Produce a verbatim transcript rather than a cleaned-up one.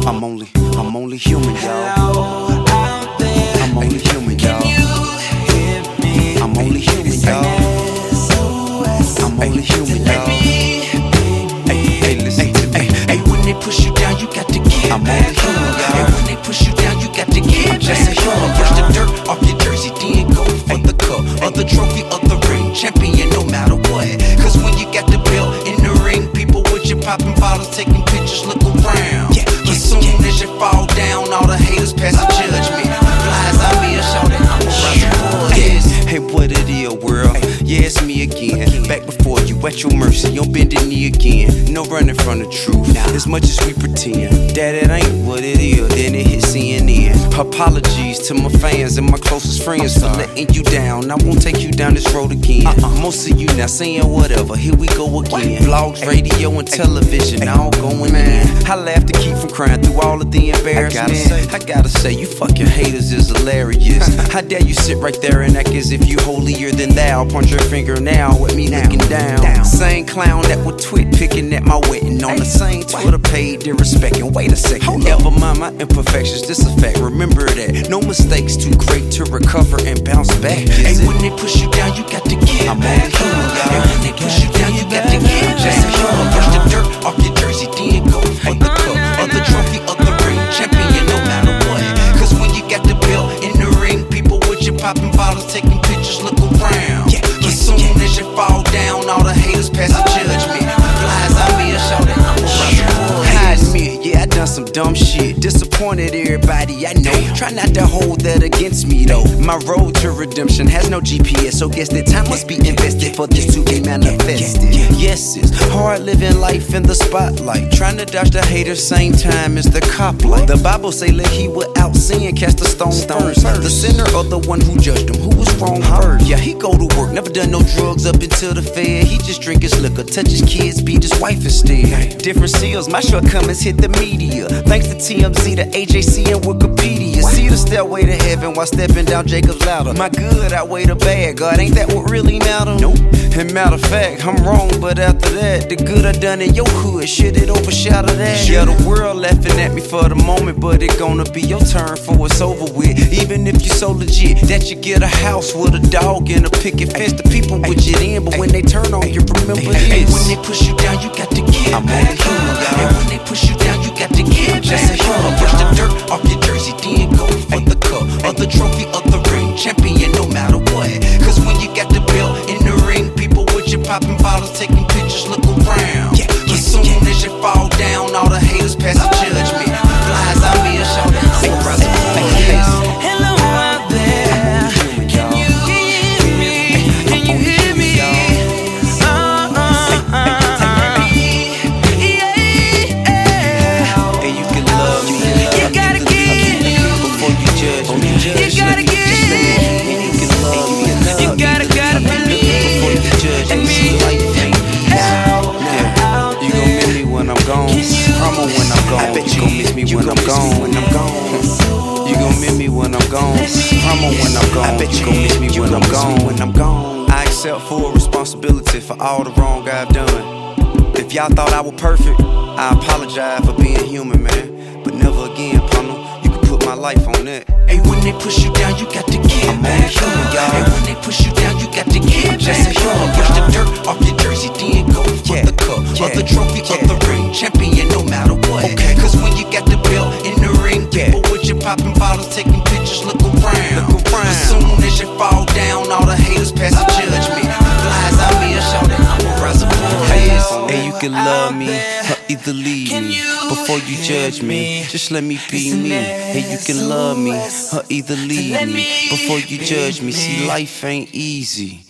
I'm only, I'm only human, y'all. I'm only human, y'all. I'm only human, y'all. I'm only human, y'all. Hey, hey, listen to me. Hey, when they push you down, you got to get I'm only human, y'all. Hey, when they push you down, you got to get I'm just a human. Brush the dirt off your jersey, then go for the cup or the trophy or the ring. Champion no matter what. Cause when you got the belt in the ring, people with you popping bottles, taking pictures, look around. Yeah, as soon as you fall down, all the haters pass the judgment. Flies out me a shout that I'm a rise. Yes, hey, what it is, world? Yeah, it's me again. Back before you, at your mercy, on bended knee again. No running from the truth, as much as we pretend that it ain't what it is, then it hits C N N. Apologies to my fans and my closest friends for letting you down. I won't take you down this road again. Uh-uh. Most of you now saying whatever, here we go again. Vlogs, radio, and television, all going in. I laugh to keep from crying through all of the embarrassment. I gotta say, I gotta say you fucking haters is hilarious. How dare you sit right there and act as if you holier than thou? Point your finger now with me looking down. down. Same clown that would twit picking at my wedding on the same Twitter page, disrespecting. Wait a second, never mind my imperfections, this a fact. Remember that no mistakes too great to recover and bounce back. Hey, when they push you down, you got to get I'm only human, y'all. Hey, when they push you down, you got to get just a human. Brush the dirt off your jersey, then go for the cup or the trophy or the ring. Champion no matter what. Cause when you got the belt in the ring, people with you popping bottles, taking pictures, look around. Yeah, as soon as you fall down, all the haters pass the judgment. Flies out me a shout that I'm a rise. I admit, yeah, I done some dumb shit. Disappointed everybody I know. Try not to hold that against me though. My road to redemption has no G P S, so guess that time must be invested for this to be manifested. Yes, it's hard living life in the spotlight, trying to dodge the haters same time as the cop light. The Bible say let he without sin cast a stone, stone first. The sinner or the one who judged him, who was wrong first. Yeah, he go to work, never done no drugs up until the fed. He just drink his liquor, touch his kids, beat his wife instead. Different seals, my shortcomings hit the media. Thanks to T M Z, the A J C, and Wikipedia. See the stairway to heaven while stepping down Jacob's ladder. My good outweigh the bad, God, ain't that what really matter? Nope. And matter of fact, I'm wrong, but after that, the good I done in your hood, shit, it overshadow that. Yeah, the world laughing at me for the moment, but it gonna be your turn for it's over with. Even if you so legit that you get a house with a dog and a picket fence, the people with you in, but when they turn on you, remember this. Hey, when they push you down, you got to get I'm only human, y'all. And when they push you down, you got to get just a human. Brush the dirt off your jersey, then go for the cup or the trophy or the ring. Champion no matter what. Cause when you got the belt in the ring, people with you popping bottles, taking pictures, look around. Yeah, as soon as you fall down, all the haters pass the judgment. Flies out me a shout that I'm a rise. Hello out there, can you hear me? Can you hear me? Uh, uh, uh, yeah, yeah. And you can love me, you gotta get before you judge me. You gotta get And you can love me, you gotta, gotta believe before you judge me. See, life ain't yeah. You gon' miss me when I'm gone. Promo when I'm gone. I bet you gon' miss me when I'm gone. When I'm gone. You gon' miss me when I'm gone. Promo when I'm gone. I bet you gon' miss me when I'm gone. When I'm gone. I accept full responsibility for all the wrong I've done. If y'all thought I was perfect, I apologize for being human, man. But never again, partner. You can put my life on that. Hey, when they push you down, you got to get I'm only human, y'all. Hey, when they push you down, you got to get just a human. Brush the dirt off your jersey, then go for the cup or the trophy or the ring. Champion no matter what. Okay. Cause when you got the belt in the ring, people with you popping bottles, taking pictures, look around. Look around. As soon as you fall down, all the haters pass the judgment. Flies out me a shout that I'm a rise above. And you can love me or either leave me before you judge me. Just let me be me. And you can love me or either leave me before you judge me. See, life ain't easy.